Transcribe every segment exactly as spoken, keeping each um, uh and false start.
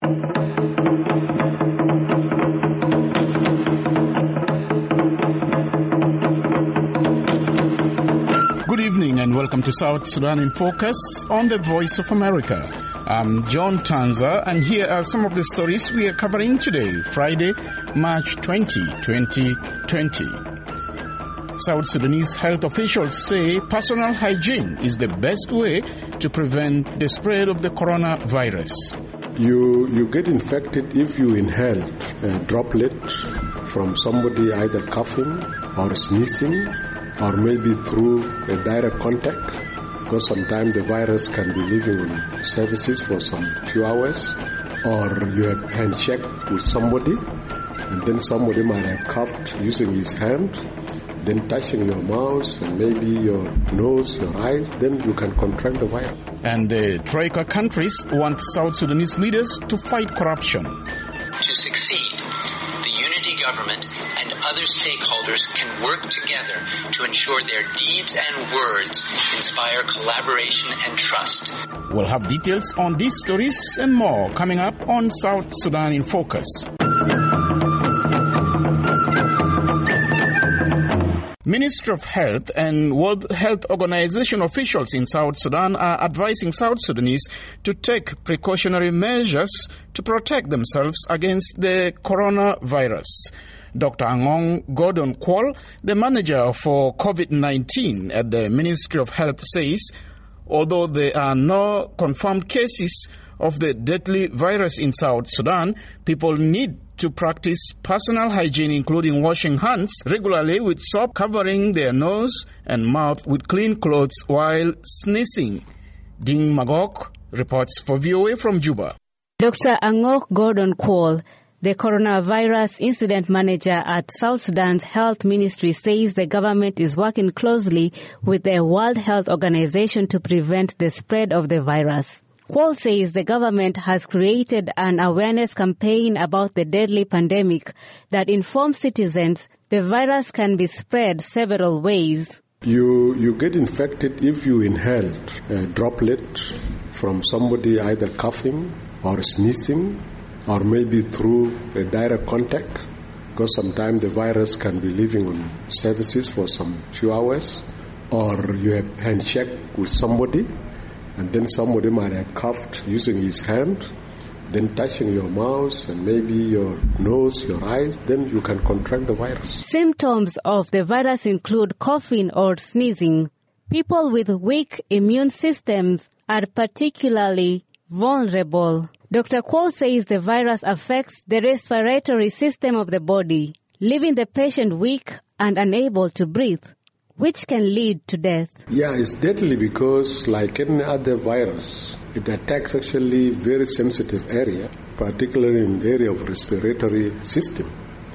Good evening and welcome to South Sudan in Focus on the Voice of America. I'm John Tanza and here are some of the stories we are covering today, Friday, March twentieth, twenty twenty. South Sudanese health officials say personal hygiene is the best way to prevent the spread of the coronavirus. You you get infected if you inhale a droplet from somebody either coughing or sneezing or maybe through a direct contact, because sometimes the virus can be living on surfaces for some few hours, or you have handshake with somebody and then somebody might have coughed using his hand, then touching your mouth and maybe your nose, your eyes, then you can contract the virus. And the Troika countries want South Sudanese leaders to fight corruption. To succeed, the unity government and other stakeholders can work together to ensure their deeds and words inspire collaboration and trust. We'll have details on these stories and more coming up on South Sudan in Focus. Ministry of Health and World Health Organization officials in South Sudan are advising South Sudanese to take precautionary measures to protect themselves against the coronavirus. Doctor Angong Gordon Kwol, the manager for COVID nineteen at the Ministry of Health, says although there are no confirmed cases of the deadly virus in South Sudan, people need to practice personal hygiene, including washing hands regularly with soap, covering their nose and mouth with clean clothes while sneezing. Ding Magok reports for V O A from Juba. Doctor Angok Gordon Kwol, the coronavirus incident manager at South Sudan's health ministry, says the government is working closely with the World Health Organization to prevent the spread of the virus. Kwol says the government has created an awareness campaign about the deadly pandemic that informs citizens the virus can be spread several ways. You you get infected if you inhale a droplet from somebody either coughing or sneezing or maybe through a direct contact, because sometimes the virus can be living on surfaces for some few hours, or you have handshake with somebody and then somebody might have coughed using his hand, then touching your mouth and maybe your nose, your eyes, then you can contract the virus. Symptoms of the virus include coughing or sneezing. People with weak immune systems are particularly vulnerable. Doctor Kwol says the virus affects the respiratory system of the body, leaving the patient weak and unable to breathe, which can lead to death. Yeah, it's deadly because like any other virus, it attacks actually very sensitive area, particularly in the area of respiratory system.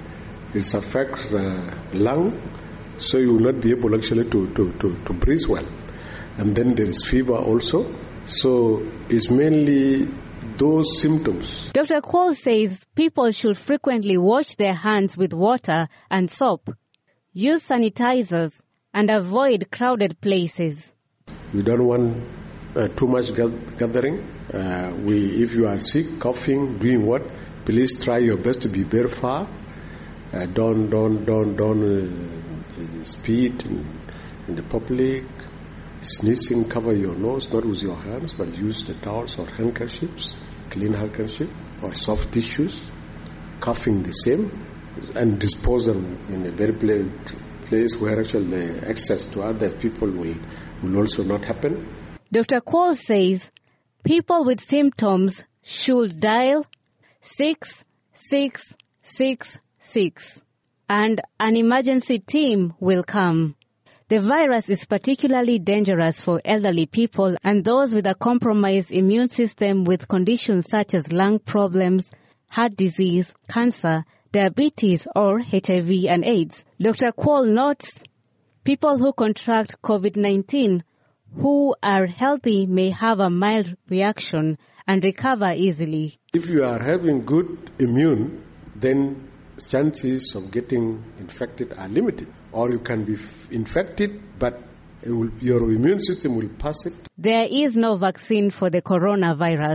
It affects the lung, so you will not be able actually to, to, to, to breathe well. And then there is fever also. So it's mainly those symptoms. Doctor Kwol says people should frequently wash their hands with water and soap, use sanitizers, and avoid crowded places. We don't want uh, too much gathering. Uh, we, if you are sick, coughing, doing what, please try your best to be very far. Uh, don't, don't, don't, don't uh, spit in, in the public. Sneezing, cover your nose, not with your hands, but use the towels or handkerchiefs, clean handkerchief or soft tissues. Coughing the same, and dispose them in a very place. place where actually the access to other people will, will also not happen. Doctor Kwol says people with symptoms should dial six six six six and an emergency team will come. The virus is particularly dangerous for elderly people and those with a compromised immune system with conditions such as lung problems, heart disease, cancer, diabetes, or H I V and AIDS. Doctor Kwol notes people who contract COVID nineteen who are healthy may have a mild reaction and recover easily. If you are having good immune, then chances of getting infected are limited. Or you can be f- infected, but it will, your immune system will pass it. There is no vaccine for the coronavirus.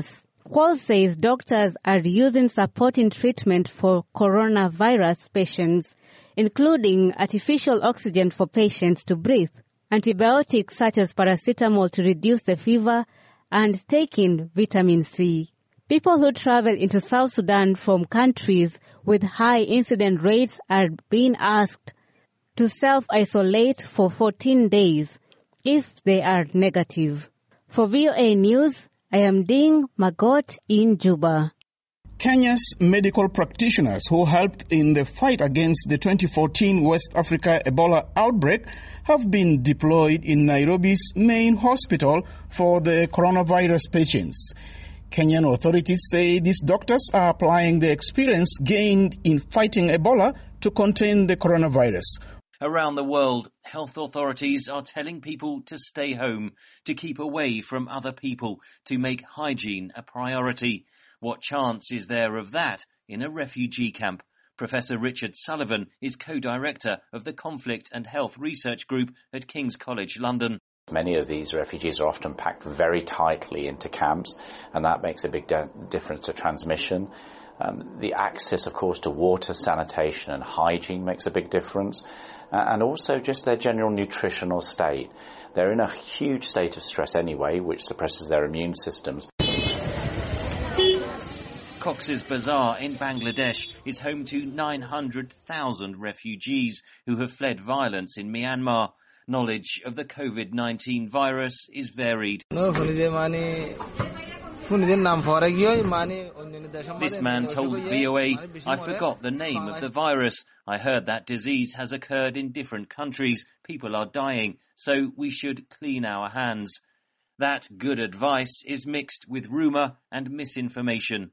Kwal says doctors are using supporting treatment for coronavirus patients, including artificial oxygen for patients to breathe, antibiotics such as paracetamol to reduce the fever, and taking vitamin C. People who travel into South Sudan from countries with high incident rates are being asked to self-isolate for fourteen days if they are negative. For V O A News, I am Ding Magot in Juba. Kenya's medical practitioners who helped in the fight against the twenty fourteen West Africa Ebola outbreak have been deployed in Nairobi's main hospital for the coronavirus patients. Kenyan authorities say these doctors are applying the experience gained in fighting Ebola to contain the coronavirus. Around the world, health authorities are telling people to stay home, to keep away from other people, to make hygiene a priority. What chance is there of that in a refugee camp? Professor Richard Sullivan is co-director of the Conflict and Health Research Group at King's College London. Many of these refugees are often packed very tightly into camps, and that makes a big de- difference to transmission. Um, the access, of course, to water, sanitation and hygiene makes a big difference, uh, and also just their general nutritional state. They're in a huge state of stress anyway, which suppresses their immune systems. Cox's Bazar in Bangladesh is home to nine hundred thousand refugees who have fled violence in Myanmar. Knowledge of the COVID nineteen virus is varied. This man told V O A, "I forgot the name of the virus. I heard that disease has occurred in different countries. People are dying, so we should clean our hands." That good advice is mixed with rumour and misinformation.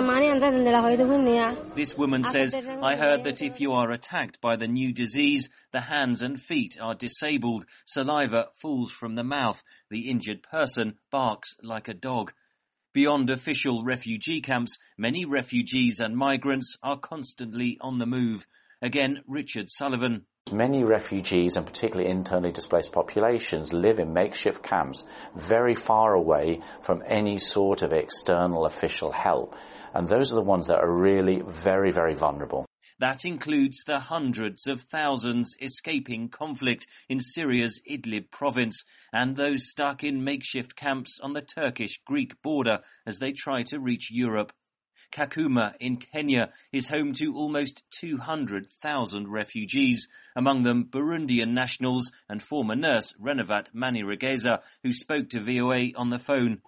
This woman says, "I heard that if you are attacked by the new disease, the hands and feet are disabled, saliva falls from the mouth, the injured person barks like a dog." Beyond official refugee camps, many refugees and migrants are constantly on the move. Again, Richard Sullivan. Many refugees, and particularly internally displaced populations, live in makeshift camps very far away from any sort of external official help. And those are the ones that are really very, very vulnerable. That includes the hundreds of thousands escaping conflict in Syria's Idlib province and those stuck in makeshift camps on the Turkish-Greek border as they try to reach Europe. Kakuma in Kenya is home to almost two hundred thousand refugees, among them Burundian nationals and former nurse Renovat Manirageza, who spoke to V O A on the phone.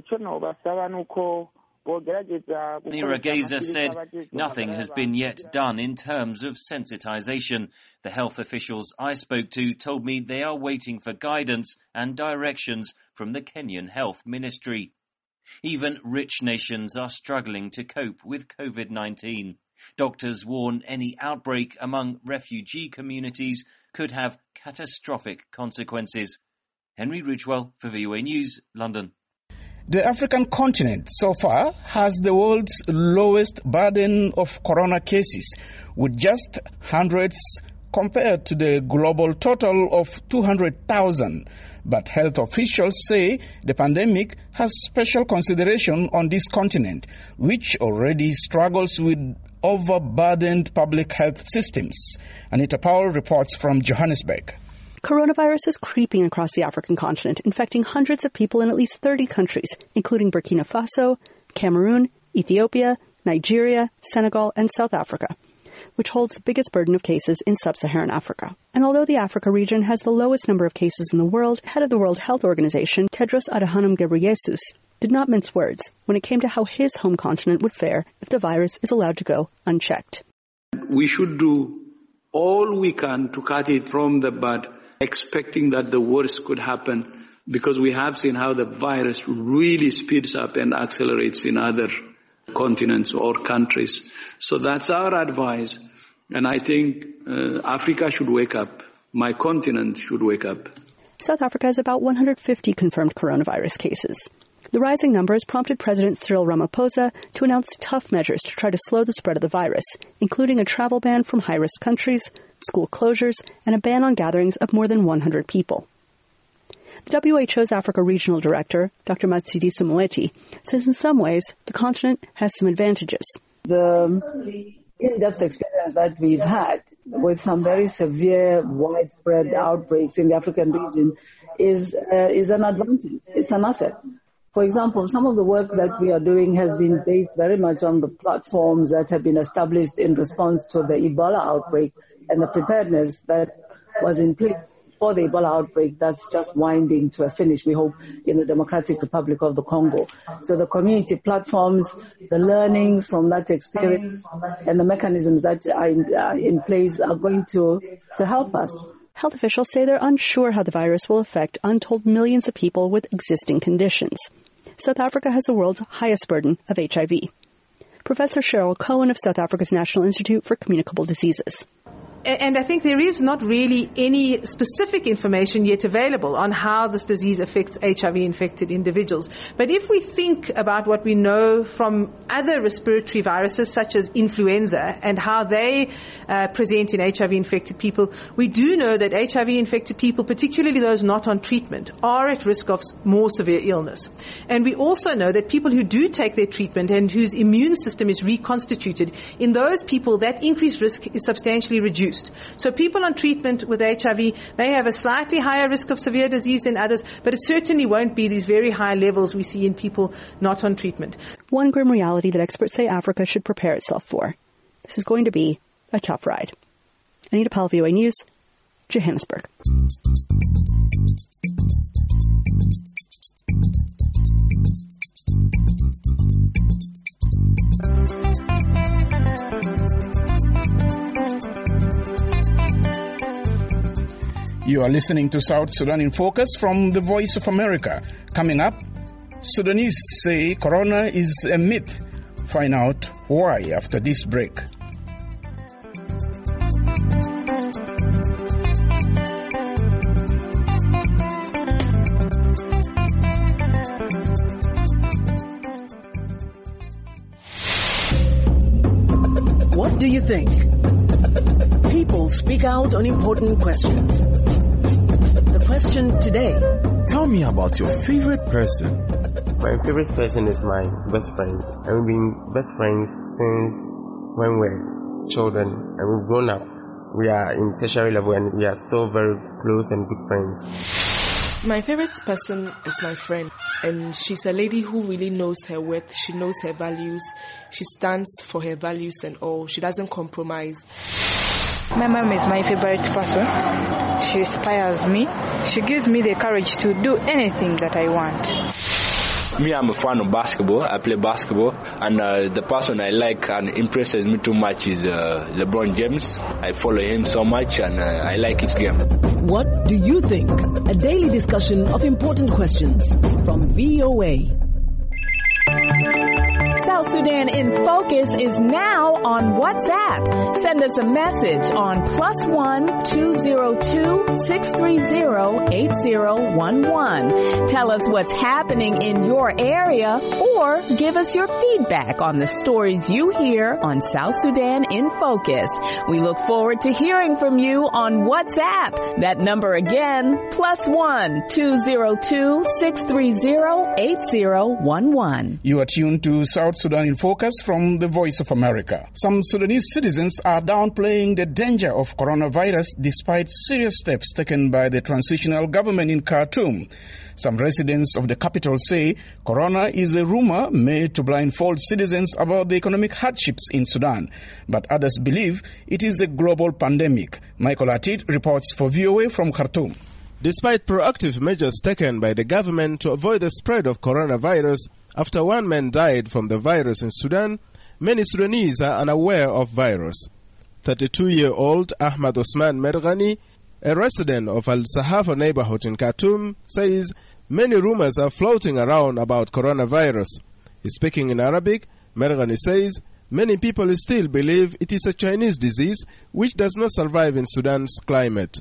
Manirageza said nothing has been yet done in terms of sensitization. The health officials I spoke to told me they are waiting for guidance and directions from the Kenyan Health Ministry. Even rich nations are struggling to cope with COVID nineteen. Doctors warn any outbreak among refugee communities could have catastrophic consequences. Henry Ridgewell for V O A News, London. The African continent so far has the world's lowest burden of corona cases, with just hundreds compared to the global total of two hundred thousand. But health officials say the pandemic has special consideration on this continent, which already struggles with overburdened public health systems. Anita Powell reports from Johannesburg. Coronavirus is creeping across the African continent, infecting hundreds of people in at least thirty countries, including Burkina Faso, Cameroon, Ethiopia, Nigeria, Senegal, and South Africa, which holds the biggest burden of cases in sub-Saharan Africa. And although the Africa region has the lowest number of cases in the world, head of the World Health Organization, Tedros Adhanom Ghebreyesus, did not mince words when it came to how his home continent would fare if the virus is allowed to go unchecked. We should do all we can to cut it from the bud, expecting that the worst could happen, because we have seen how the virus really speeds up and accelerates in other continents or countries. So that's our advice. And I think uh, Africa should wake up. My continent should wake up. South Africa has about one hundred fifty confirmed coronavirus cases. The rising numbers prompted President Cyril Ramaphosa to announce tough measures to try to slow the spread of the virus, including a travel ban from high-risk countries, school closures, and a ban on gatherings of more than one hundred people. The W H O's Africa Regional Director, Doctor Matshidiso Moeti, says in some ways the continent has some advantages. The in-depth experience that we've had with some very severe, widespread outbreaks in the African region is uh, is an advantage. It's an asset. For example, some of the work that we are doing has been based very much on the platforms that have been established in response to the Ebola outbreak and the preparedness that was in place for the Ebola outbreak that's just winding to a finish, we hope, in the Democratic Republic of the Congo. So the community platforms, the learnings from that experience, and the mechanisms that are in, are in place are going to, to help us. Health officials say they're unsure how the virus will affect untold millions of people with existing conditions. South Africa has the world's highest burden of H I V. Professor Cheryl Cohen of South Africa's National Institute for Communicable Diseases. And I think there is not really any specific information yet available on how this disease affects H I V-infected individuals. But if we think about what we know from other respiratory viruses, such as influenza, and how they uh, present in H I V-infected people, we do know that H I V-infected people, particularly those not on treatment, are at risk of more severe illness. And we also know that people who do take their treatment and whose immune system is reconstituted, in those people, that increased risk is substantially reduced. So people on treatment with H I V may have a slightly higher risk of severe disease than others, but it certainly won't be these very high levels we see in people not on treatment. One grim reality that experts say Africa should prepare itself for. This is going to be a tough ride. Anita Powell, V O A News, Johannesburg. You are listening to South Sudan in Focus from the Voice of America. Coming up, Sudanese say corona is a myth. Find out why after this break. What do you think? People speak out on important questions. The question today. Tell me about your favorite person. My favorite person is my best friend. And we've been best friends since when we were children and we've grown up. We are in tertiary level and we are still very close and good friends. My favorite person is my friend, and she's a lady who really knows her worth. She knows her values. She stands for her values and all. She doesn't compromise. My mom is my favorite person. She inspires me. She gives me the courage to do anything that I want. Me, I'm a fan of basketball. I play basketball, and uh, the person I like and impresses me too much is uh, LeBron James. I follow him so much, and uh, I like his game. What do you think? A daily discussion of important questions from V O A. South Sudan in Focus is now on WhatsApp. Send us a message on plus one two zero two six three zero eight zero one one. Tell us what's happening in your area or give us your feedback on the stories you hear on South Sudan in Focus. We look forward to hearing from you on WhatsApp. That number again, plus one two zero two six three zero eight zero one one. You are tuned to South Sudan in Focus from the Voice of America. Some Sudanese citizens are downplaying the danger of coronavirus despite serious steps taken by the transitional government in Khartoum. Some residents of the capital say corona is a rumor made to blindfold citizens about the economic hardships in Sudan. But others believe it is a global pandemic. Michael Atid reports for V O A from Khartoum. Despite proactive measures taken by the government to avoid the spread of coronavirus, after one man died from the virus in Sudan, many Sudanese are unaware of virus. thirty-two-year-old Ahmad Osman Merghani, a resident of Al-Sahafa neighborhood in Khartoum, says many rumors are floating around about coronavirus. Speaking in Arabic, Merghani says many people still believe it is a Chinese disease which does not survive in Sudan's climate.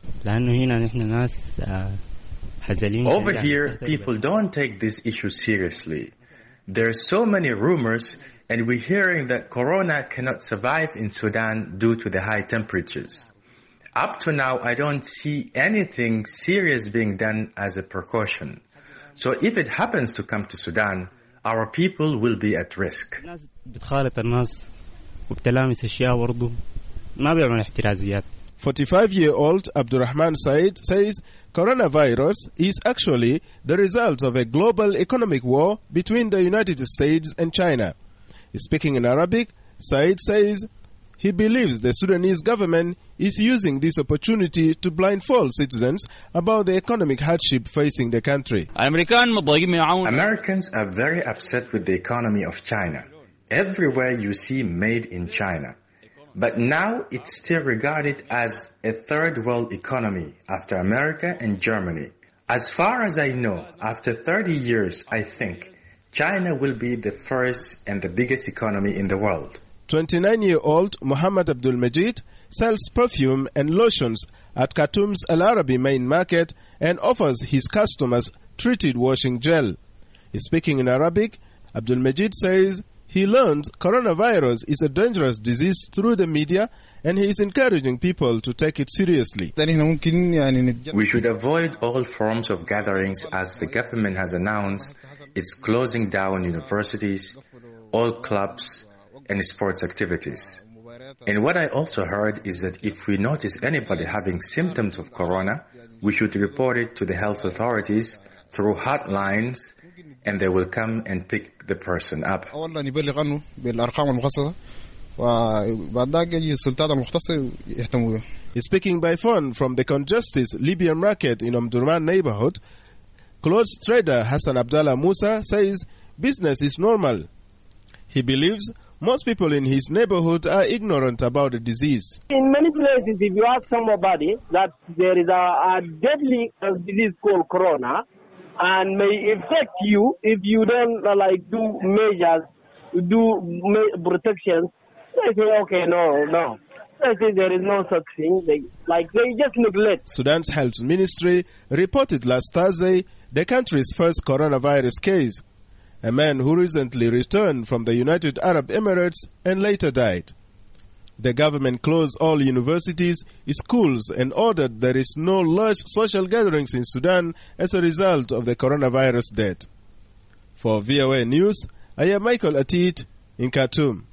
Over here, people don't take this issue seriously. There are so many rumors, and we're hearing that corona cannot survive in Sudan due to the high temperatures. Up to now, I don't see anything serious being done as a precaution. So if it happens to come to Sudan, our people will be at risk. forty-five-year-old Abdurrahman Said says coronavirus is actually the result of a global economic war between the United States and China. Speaking in Arabic, Said says he believes the Sudanese government is using this opportunity to blindfold citizens about the economic hardship facing the country. Americans are very upset with the economy of China. Everywhere you see made in China. But now it's still regarded as a third world economy after America and Germany. As far as I know, after thirty years, I think China will be the first and the biggest economy in the world. twenty-nine-year-old Muhammad Abdul Majid sells perfume and lotions at Khartoum's Al Arabi main market and offers his customers treated washing gel. Speaking in Arabic, Abdul Majid says he learned coronavirus is a dangerous disease through the media, and he is encouraging people to take it seriously. We should avoid all forms of gatherings as the government has announced it's closing down universities, all clubs, and sports activities. And what I also heard is that if we notice anybody having symptoms of corona, we should report it to the health authorities through hotlines, and they will come and pick the person up. Speaking by phone from the congested Libyan market in Omdurman neighborhood, clothes trader Hassan Abdallah Musa says business is normal. He believes most people in his neighborhood are ignorant about the disease. In many places, if you ask somebody that there is a, a deadly uh, disease called corona, and may affect you if you don't uh, like do measures, do ma- protections. They say, okay, no, no. They say there is no such thing. They, like they just neglect. Sudan's health ministry reported last Thursday the country's first coronavirus case, a man who recently returned from the United Arab Emirates and later died. The government closed all universities, schools, and ordered there is no large social gatherings in Sudan as a result of the coronavirus death. For V O A News, I am Michael Atit in Khartoum.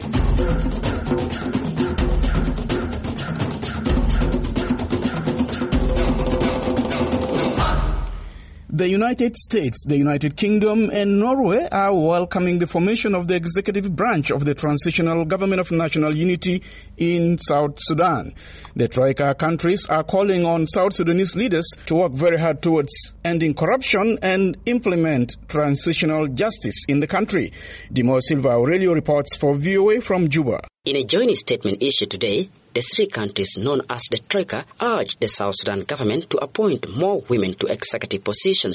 The United States, the United Kingdom, and Norway are welcoming the formation of the executive branch of the Transitional Government of National Unity in South Sudan. The Troika countries are calling on South Sudanese leaders to work very hard towards ending corruption and implement transitional justice in the country. Dimo Silva Aurelio reports for V O A from Juba. In a joint statement issued today, the three countries known as the Troika urged the South Sudan government to appoint more women to executive positions.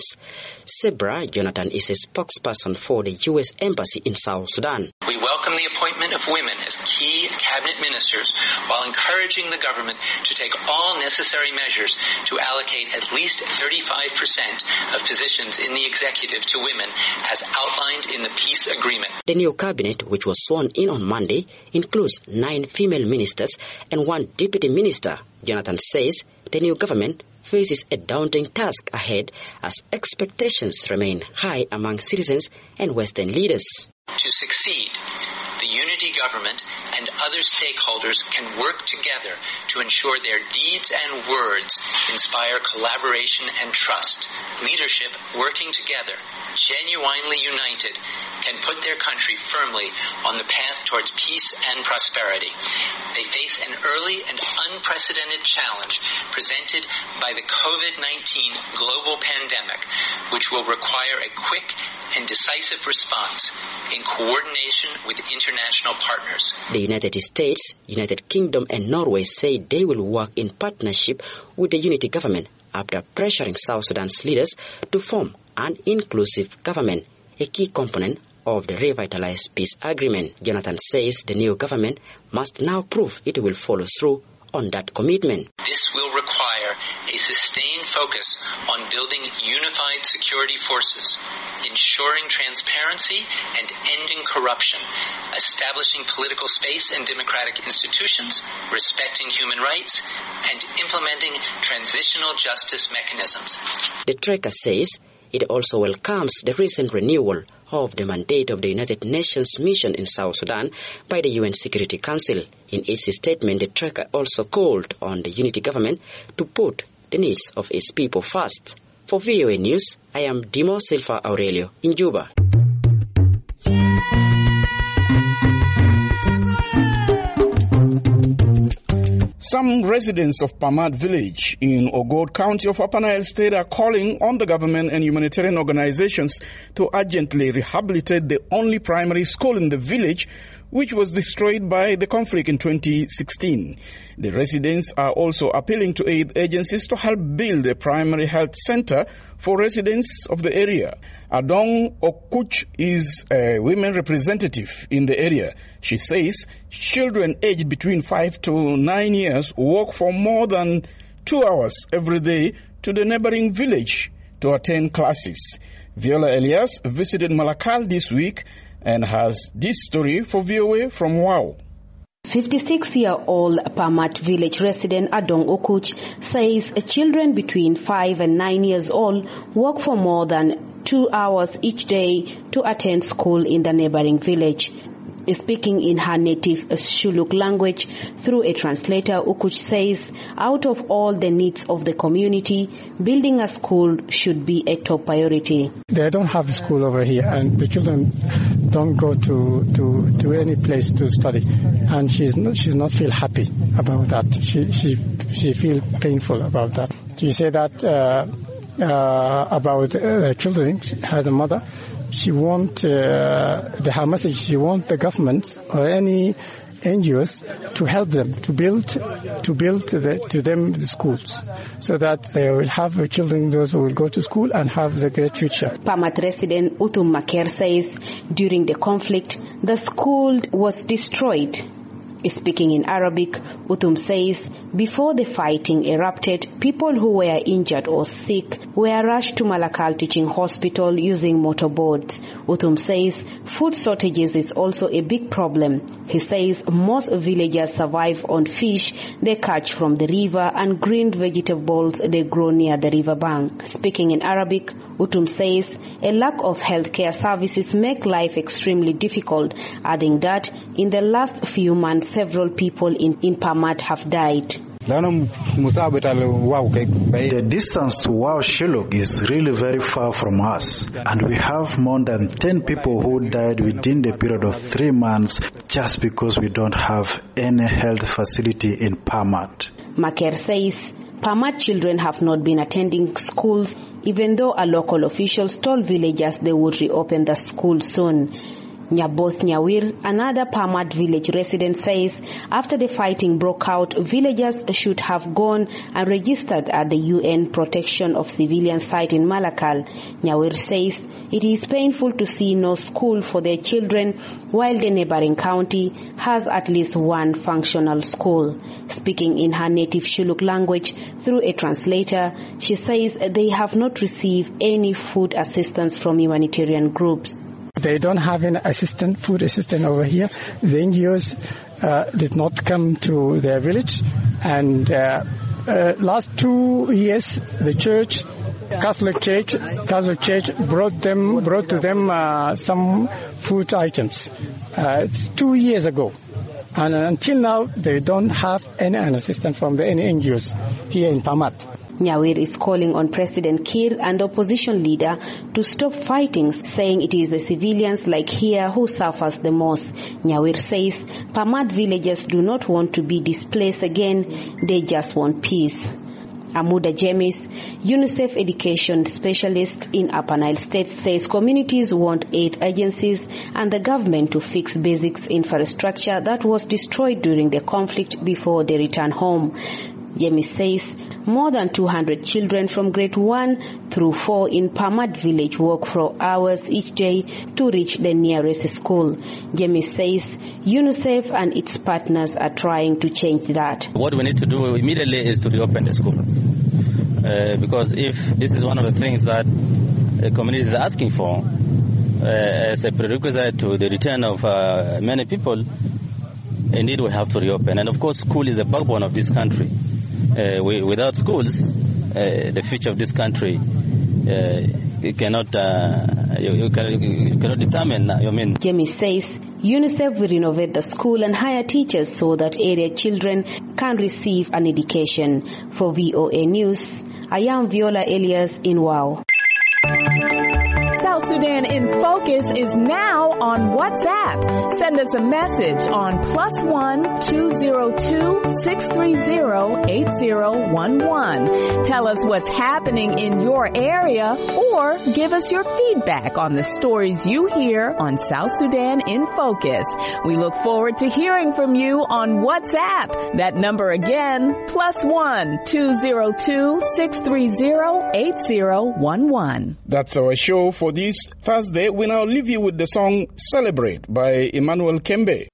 Sebra Jonathan is a spokesperson for the U S Embassy in South Sudan. We welcome the appointment of women as key cabinet ministers while encouraging the government to take all necessary measures to allocate at least thirty-five percent of positions in the executive to women as outlined in the peace agreement. The new cabinet, which was sworn in on Monday, includes nine female ministers and one deputy minister. Jonathan says the new government faces a daunting task ahead as expectations remain high among citizens and Western leaders. To succeed, the unity government and other stakeholders can work together to ensure their deeds and words inspire collaboration and trust. Leadership working together, genuinely united, can put their country firmly on the path towards peace and prosperity. They face an early and unprecedented challenge presented by the COVID nineteen global pandemic, which will require a quick and decisive response in coordination with international partners. The United States, United Kingdom, and Norway say they will work in partnership with the unity government after pressuring South Sudan's leaders to form an inclusive government, a key component of the revitalized peace agreement. Jonathan says the new government must now prove it will follow through on that commitment. This will require a sustained focus on building unified security forces, ensuring transparency and ending corruption, establishing political space and democratic institutions, respecting human rights, and implementing transitional justice mechanisms. The tracker says it also welcomes the recent renewal of the mandate of the United Nations mission in South Sudan by the U N Security Council. In its statement, the tracker also called on the unity government to put the needs of its people first. For V O A News, I am Dimo Silva Aurelio in Juba. Some residents of Pamat village in Ogod County of Upper Nile State are calling on the government and humanitarian organizations to urgently rehabilitate the only primary school in the village, which was destroyed by the conflict in twenty sixteen. The residents are also appealing to aid agencies to help build a primary health center for residents of the area. Adong Okuch is a women representative in the area. She says children aged between five to nine years walk for more than two hours every day to the neighboring village to attend classes. Viola Elias visited Malakal this week and has this story for V O A from Wow. fifty-six-year-old Pamat village resident Adong Okuch says children between five and nine years old walk for more than two hours each day to attend school in the neighboring village. Speaking in her native Shuluk language through a translator, Ukuch says out of all the needs of the community, building a school should be a top priority. They don't have school over here, and the children don't go to, to, to any place to study, and she's not, she's not feel happy about that. She she she feel painful about that. She say that uh, uh, about uh, children has a mother. She want uh, the her message. She want the government or any N G Os to help them to build to build the, to them the schools, so that they will have the children, those who will go to school and have the great future. Pamat resident Utum Maker says during the conflict the school was destroyed. Speaking in Arabic, Utum says before the fighting erupted, people who were injured or sick were rushed to Malakal Teaching Hospital using motorboats. Utum says food shortages is also a big problem. He says most villagers survive on fish they catch from the river and green vegetables they grow near the river bank. Speaking in Arabic, Utum says a lack of healthcare services make life extremely difficult, adding that in the last few months several people in, in Pamat have died. The distance to Wow Shiluk is really very far from us, and we have more than ten people who died within the period of three months just because we don't have any health facility in Pamat. Maker says Pamat children have not been attending schools, even though a local officials told villagers they would reopen the school soon. Nyaboth Nyawir, another Pamat village resident, says after the fighting broke out, villagers should have gone and registered at the U N Protection of Civilian site in Malakal. Nyawir says it is painful to see no school for their children while the neighboring county has at least one functional school. Speaking in her native Shuluk language through a translator, she says they have not received any food assistance from humanitarian groups. They don't have an assistant, food assistant over here. The N G Os uh, did not come to their village, and uh, uh, last two years the church, Catholic Church, Catholic Church brought them, brought to them uh, some food items. Uh, it's two years ago, and until now they don't have any assistance from the, any N G Os here in Pamat. Nyawir is calling on President Kiir and opposition leader to stop fighting, saying it is the civilians like here who suffers the most. Nyawir says Pamat villagers do not want to be displaced again, they just want peace. Amuda James, UNICEF education specialist in Upper Nile State, says communities want aid agencies and the government to fix basic infrastructure that was destroyed during the conflict before they return home. James says More than two hundred children from grade one through four in Pamat village walk for hours each day to reach the nearest school. Jamie says UNICEF and its partners are trying to change that. What we need to do immediately is to reopen the school. Uh, because if this is one of the things that the community is asking for uh, as a prerequisite to the return of uh, many people, indeed we have to reopen. And of course, school is the backbone of this country. Uh, we, without schools, uh, the future of this country uh, you cannot uh, you, you, can, you cannot determine. I mean, Jamie says UNICEF will renovate the school and hire teachers so that area children can receive an education. For V O A News, I am Viola Elias in Wau. South Sudan in Focus is now on WhatsApp. Send us a message on plus one two zero two six three zero eight zero one one. Tell us what's happening in your area or give us your feedback on the stories you hear on South Sudan in Focus. We look forward to hearing from you on WhatsApp. That number again, plus one two zero two six three zero eight zero one one. That's our show for this Thursday. We now leave you with the song Celebrate by Emmanuel Kembe.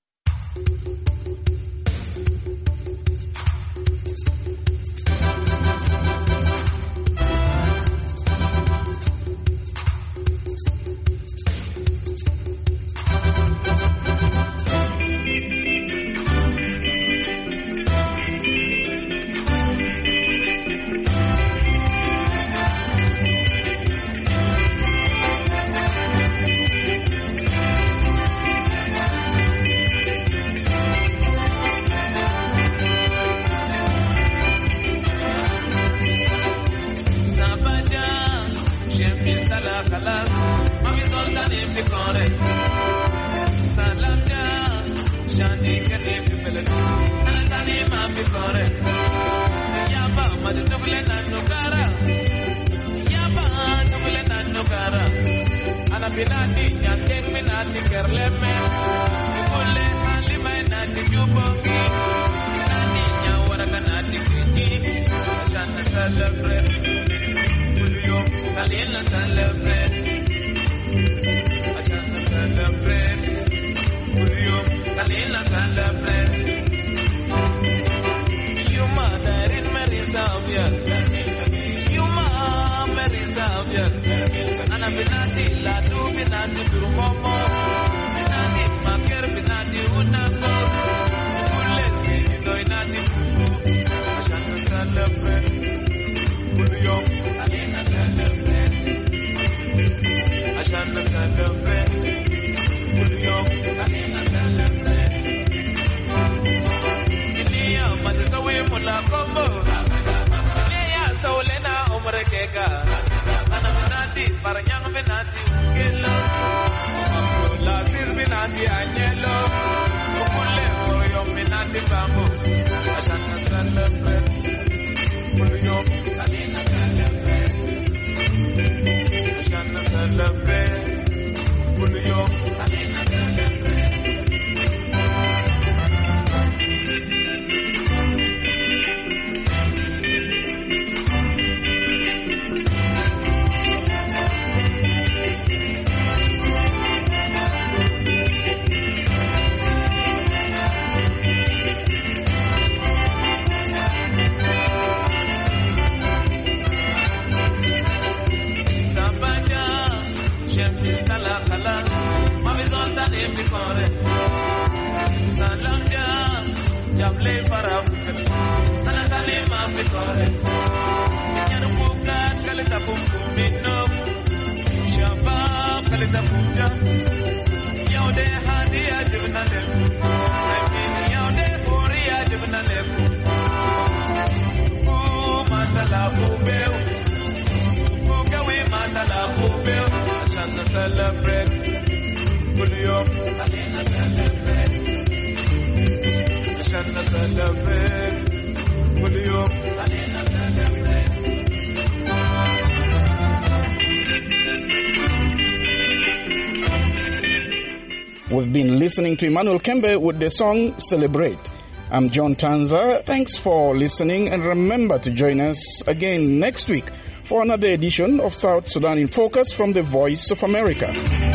We've been listening to Emmanuel Kembe with the song Celebrate. I'm John Tanza. Thanks for listening, and remember to join us again next week for another edition of South Sudan in Focus from the Voice of America.